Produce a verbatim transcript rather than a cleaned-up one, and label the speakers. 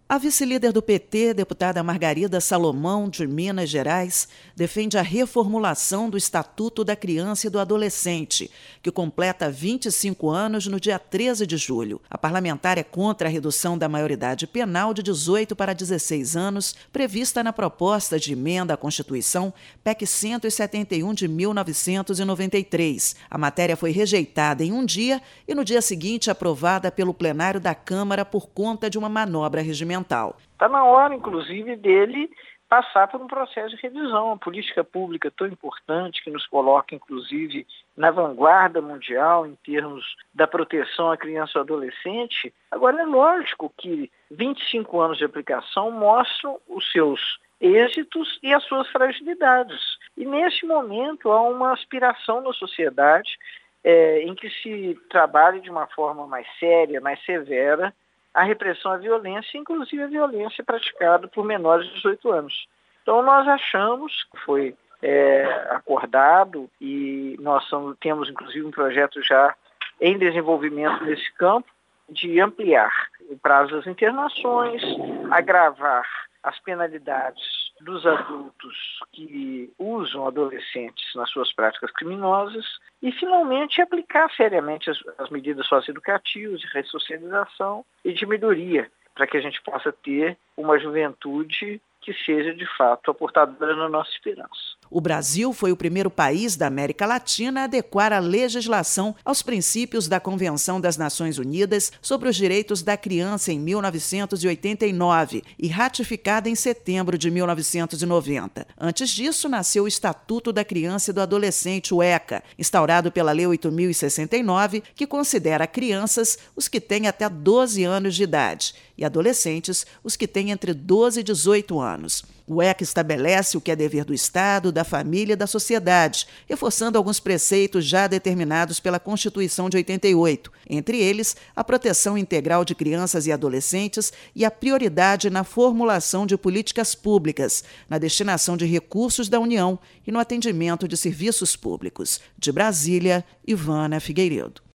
Speaker 1: A vice-líder do P T, deputada Margarida Salomão, de Minas Gerais, defende a reformulação do Estatuto da Criança e do Adolescente, que completa vinte e cinco anos no dia treze de julho. A parlamentar é contra a redução da maioridade penal de dezoito para dezesseis anos, prevista na proposta de emenda à Constituição P E C cento e setenta e um de mil novecentos e noventa e três. A matéria foi rejeitada em um dia e no dia seguinte aprovada pelo plenário da Câmara por conta de uma manobra regimental.
Speaker 2: Está na hora, inclusive, dele passar por um processo de revisão. Uma política pública tão importante que nos coloca, inclusive, na vanguarda mundial em termos da proteção à criança e ao adolescente. Agora, é lógico que vinte e cinco anos de aplicação mostram os seus êxitos e as suas fragilidades. E, nesse momento, há uma aspiração na sociedade é, em que se trabalhe de uma forma mais séria, mais severa, a repressão à violência, inclusive a violência praticada por menores de dezoito anos. Então, nós achamos que foi é, acordado e nós somos, temos, inclusive, um projeto já em desenvolvimento nesse campo de ampliar o prazo das internações, agravar as penalidades dos adultos que usam adolescentes nas suas práticas criminosas e, finalmente, aplicar seriamente as, as medidas socioeducativas de ressocialização e de melhoria para que a gente possa ter uma juventude que seja, de fato, a portadora da nossa esperança.
Speaker 1: O Brasil foi o primeiro país da América Latina a adequar a legislação aos princípios da Convenção das Nações Unidas sobre os Direitos da Criança em mil novecentos e oitenta e nove e ratificada em setembro de mil novecentos e noventa. Antes disso, nasceu o Estatuto da Criança e do Adolescente, o ECA, instaurado pela Lei oito mil e sessenta e nove, que considera crianças os que têm até doze anos de idade e adolescentes os que têm entre doze e dezoito anos. O ECA estabelece o que é dever do Estado, da família e da sociedade, reforçando alguns preceitos já determinados pela Constituição de oitenta e oito, entre eles a proteção integral de crianças e adolescentes e a prioridade na formulação de políticas públicas, na destinação de recursos da União e no atendimento de serviços públicos. De Brasília, Ivana Figueiredo.